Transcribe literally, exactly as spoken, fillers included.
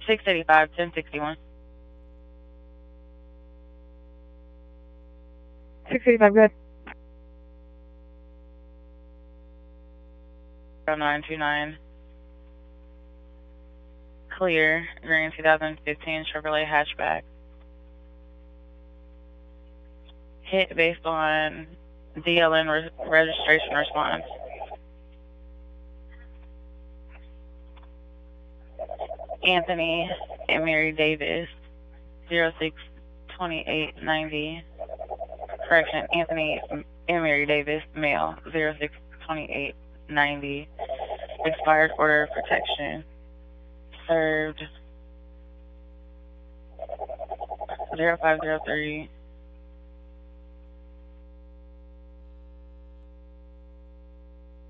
six eighty-five, ten sixty-one. six eighty-five, good. zero nine two nine. Clear, green two thousand fifteen Chevrolet hatchback. Hit based on D L N re registration response. Anthony and Mary Davis, zero six twenty-eight ninety. Correction, Anthony and Mary Davis, male, zero six twenty-eight ninety. Expired order of protection. Served zero five zero three